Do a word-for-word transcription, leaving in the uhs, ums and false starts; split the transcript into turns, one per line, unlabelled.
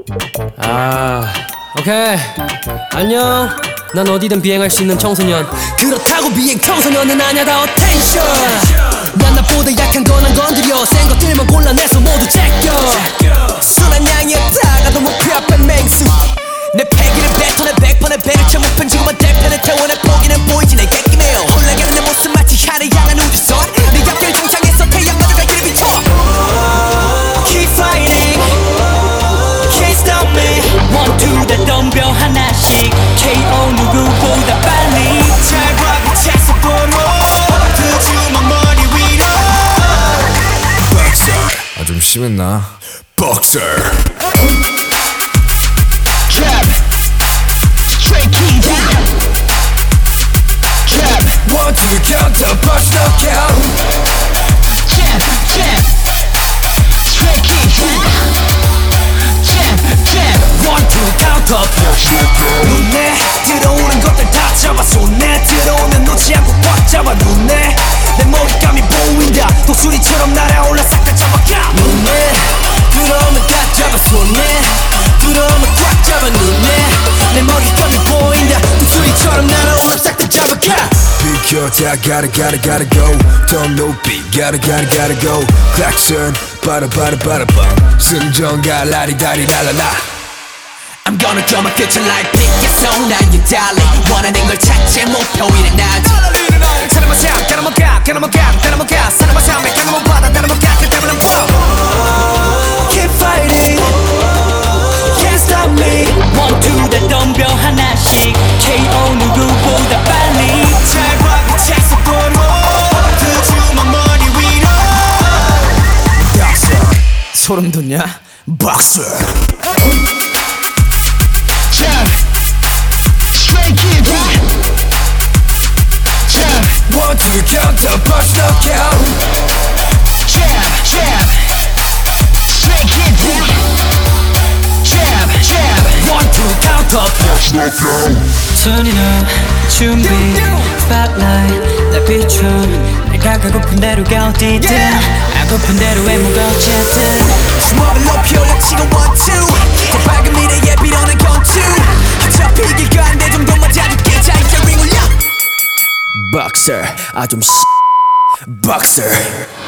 아, 오케이. 안녕. 난 어디든 비행할 수 있는 청소년. 그렇다고 비행 청소년은 아냐. 다 어텐션. 난 나보다 약한 건 안 건드려. 센 것들만 골라내서 모두 제껴. 순한 양이었다가도 목표 앞에 맹수. 내 패기를 뱉어내 백 번의 배를 채 목편 지구만 대편에 태워내 포기는 보이지 내 객기네요. 홀라가는 내 모습 마치 하늘 향한 우주선. 내 앞길 장창에서 태양마저 갈 길을 비춰. Keep fighting, can't stop me.
One two 다 덤벼 하나씩 케이오 누구보다 빨리.
잘 봐 빛에서 보러 그 주먹 머리 위로.
Boxer 아 좀 심했나? Boxer
Trap Straight key down Trap
One two counter punch knockout
Jab Jab Straight key down Jab Jab
One two counter punch knockout. 눈에 들어오는 것들 다 잡아. 손에 들어오면 놓지 않고 꽉 잡아. 눈에 내 머리감이 보인다. 독수리처럼 날아올라 싹 다 잡아가. 눈에 들어오면 다 잡아. 손에 들어오면 꽉 잡아. 눈에 내 머리감이 보인다. 독수리처럼 날아올라 싹 다 잡아가.
비켜 다 gotta gotta gotta go 더 높이 gotta gotta gotta go 클락슨 빠르 빠르 빠르 빵 승전가 라리다리 랄랄라.
I'm gonna draw my future like Picasso. 난 you darling. 원하는 걸 찾지 목표일은 나지. 사람은 참 가는 가 가는 가 가는 가 사람은 참에 가는 바다 가는 가 그 때문에 뭐 Keep fighting, can't stop me.
One two 다 덤벼 하나씩 케이오 누구보다 빨리.
잘 봐 빛에서 보러 그 주먹 머리 위로. Boxer 소름 돋냐? Boxer
Jab Straight key down Jab
One two counter punch knockout
Jab Jab Straight key down Jab Jab
One two counter punch knockout.
Turning up 준비 Spotlight 날 비춰 내가 가고픈 대로 가 어디든 아고픈 대로 해무가 어쨌든
주먹을 높이 올려 치고 one two. 더 밝은 미래에 빌어낸 경투. 어차피 이길 거한데 정도 맞아줄게. 자 이제 링 올려. Boxer 아좀 Boxer